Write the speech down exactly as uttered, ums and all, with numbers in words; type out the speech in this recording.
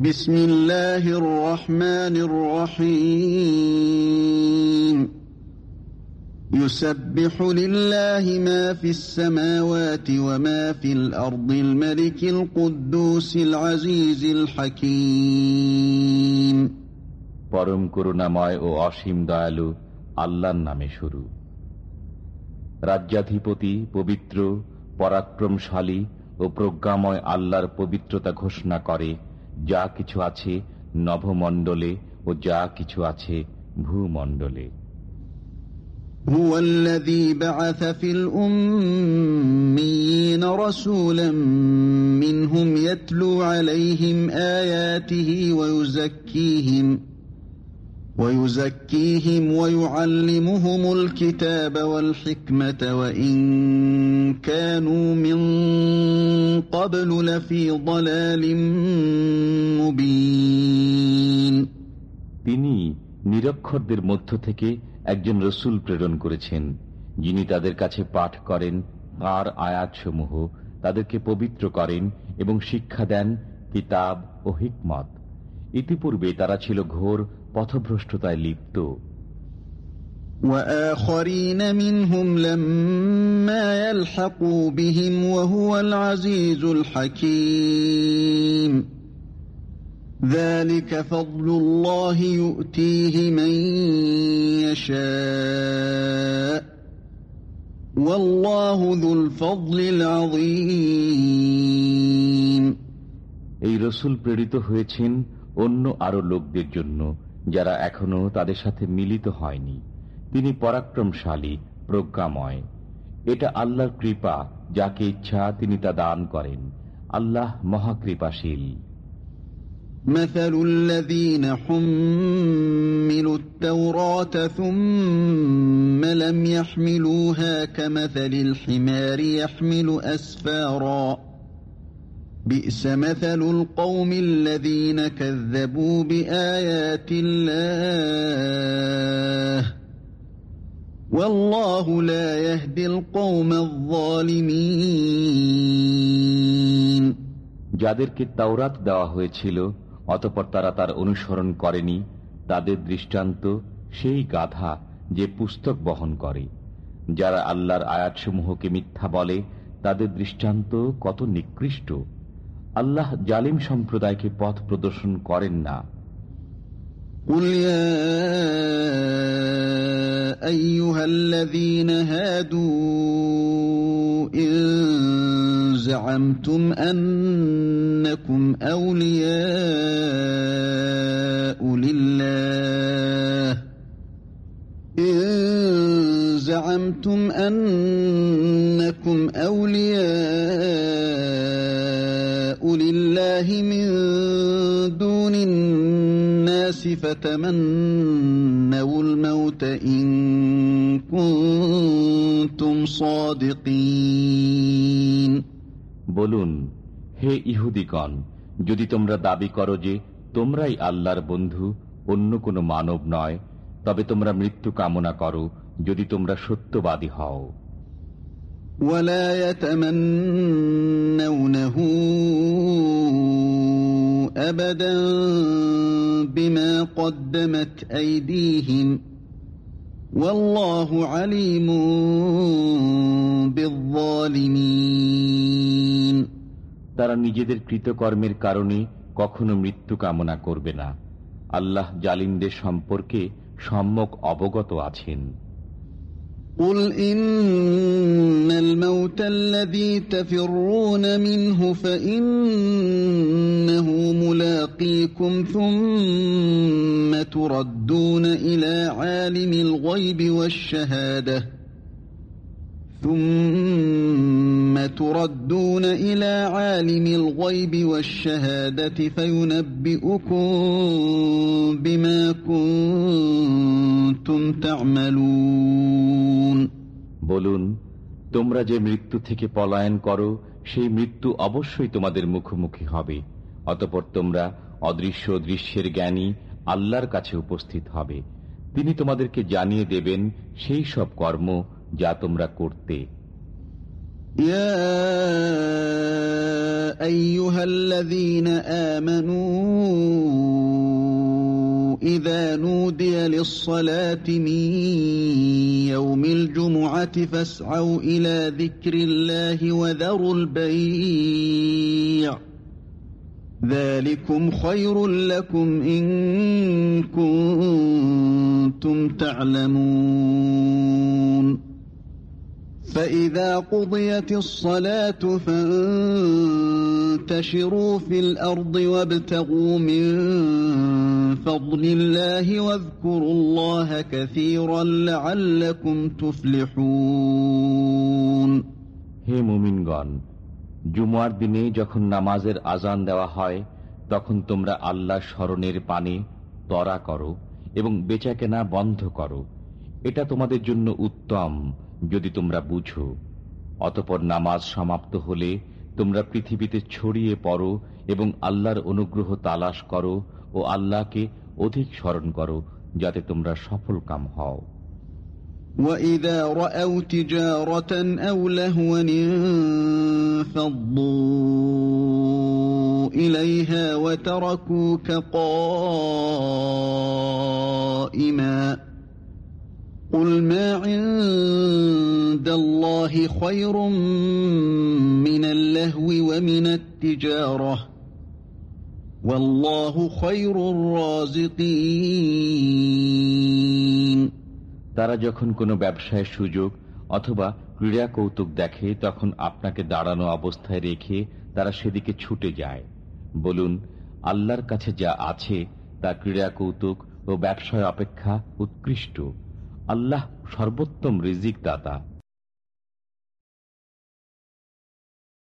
বিসমিল্লাহির রহমানির রহিম। ইউসাব্বিহু লিল্লাহি মা ফিস সামাওয়াতি ওয়া মা ফিল আরদিল মালিকিল কুদ্দুসিল আজিজিল হাকীম। পরম করুণাময় ও অসীম দয়ালু আল্লাহর নামে শুরু। রাজ্যাধিপতি, পবিত্র, পরাক্রমশালী ও প্রজ্ঞাময় আল্লাহর পবিত্রতা ঘোষণা করে যা কিছু আছে নভমণ্ডলে ও যা কিছু আছে ভূমণ্ডলে। هو الذي بعث في الأميين رسولا منهم يتلو عليهم آياته ويزكيهم ويزكيهم ويعلمهم الكتاب والحكمة وإن كانوا من قبل لفي ضلال مبين। তিনি নিরক্ষরদের মধ্য থেকে একজন রসুল প্রেরণ করেছেন, যিনি তাদের কাছে পাঠ করেন তাঁর আয়াতসমূহ, তাদেরকে পবিত্র করেন এবং শিক্ষা দেন কিতাব ও হিকমত। ইতিপূর্বে তারা ছিল ঘোর পথভ্রষ্টতায় লিপ্ত। وآخرين منهم لما يلحقوا بهم وهو العزيز الحكيم ذلك فضل الله يؤتيه من يشاء والله ذو الفضل العظيم। এই রসুল প্রেরিত হয়েছেন অন্য আরো লোকদের জন্য যারা এখনো তাদের সাথে মিলিত হয়নি। তিনি পরাক্রমশালী, প্রজ্ঞাময়। এটা আল্লাহর কৃপা, যাকে ইচ্ছা তিনি তা দান করেন। আল্লাহ মহাকৃপাশীল। مثل الذين حملوا التوراة ثم لم يحملوها كمثل الحمار يحمل أسفارا بئس مثل القوم الذين كذبوا بآيات الله والله لا يهدي القوم الظالمين। যাদেরকে তাওরাত দেওয়া হয়েছিল অতঃপর তারা তার অনুসরণ করেনি, তাদের দৃষ্টান্ত সেই গাধা যে পুস্তক বহন করে। যারা আল্লাহর আয়াতসমূহকে মিথ্যা বলে তাদের দৃষ্টান্ত কত নিকৃষ্ট। আল্লাহ জালিম সম্প্রদায়কে পথ প্রদর্শন করেন না। قل يا أيها الذين هادوا إن زعمتم أنكم أولياء لله إن زعمتم أنكم أولياء لله من دون الناس فتمنوا الموت إن كنتم صادقين। বলুন, হে ইহুদিগণ, যদি তোমরা দাবি করো যে তোমরাই আল্লাহর বন্ধু, অন্য কোনো মানব নয়, তবে তোমরা মৃত্যু কামনা করো যদি তোমরা সত্যবাদী হও। ولا يتمنونه أبدا بما قدمت أيديهم والله عليم بالظالمين। তারা নিজেদের কৃতকর্মের কারণে কখনো মৃত্যু কামনা করবে না। আল্লাহ জালিমদের সম্পর্কে সম্যক অবগত আছেন। قل إن الموت الذي تفرون منه فإنه ملاقيكم ثم تردون إلى عالم الغيب والشهادة ثم تردون إلى عالم الغيب والشهادة فينبئكم بما كنتم تعملون। বলুন, তোমরা যে মৃত্যু থেকে পলায়ন করো সেই মৃত্যু অবশ্যই তোমাদের মুখোমুখি হবে। অতঃপর তোমরা অদৃশ্য দৃশ্যের জ্ঞানী আল্লাহর কাছে উপস্থিত হবে। তিনি তোমাদেরকে জানিয়ে দেবেন সেই সব কর্ম যা তোমরা করতে। يا أيها الذين آمنوا إذا نودي للصلاة من يوم الجمعة فاسعوا إلى ذكر الله وذروا البيع ذلكم خير لكم إن كنتم تعلمون فإذا قضيت الصلاة فانتشروا في الأرض وابتغوا من فضل الله واذكروا الله كثيرا لعلكم تفلحون হে মুমিনগণ, জুমার দিনে যখন নামাজের আজান দেওয়া হয় তখন তোমরা আল্লাহ স্মরণের পানে ত্বরা করো এবং বেচাকেনা বন্ধ করো। এটা তোমাদের জন্য উত্তম যদি তোমরা বুঝো। অতঃপর নামাজ সমাপ্ত হলে তোমরা পৃথিবীতে ছড়িয়ে পড়ো এবং আল্লাহর অনুগ্রহ তালাশ করো ও আল্লাহকে অধিক স্মরণ করো যাতে তোমরা সফল কাম হও। وَإِذَا رَأَوْا تِجَارَةً أَوْ لَهْوًا انفَضُّوا إِلَيْهَا وَتَرَكُوكَ قَائِمًا قُلْ مَا عِندَ اللَّهِ خَيْرٌ مِّنَ اللَّهْوِ وَمِنَ التِّجَارَةِ وَاللَّهُ خَيْرُ الرَّازِقِينَ। তারা যখন কোনো ব্যবসায়ের সুযোগ অথবা ক্রীড়া কৌতুক দেখে তখন আপনাকে দাঁড়ানো অবস্থায় রেখে তারা সেদিকে ছুটে যায়। বলুন, আল্লাহর কাছে যা আছে তা ক্রীড়া কৌতুক ও ব্যবসায় অপেক্ষা উৎকৃষ্ট। আল্লাহ সর্বোত্তম রিজিক দাতা।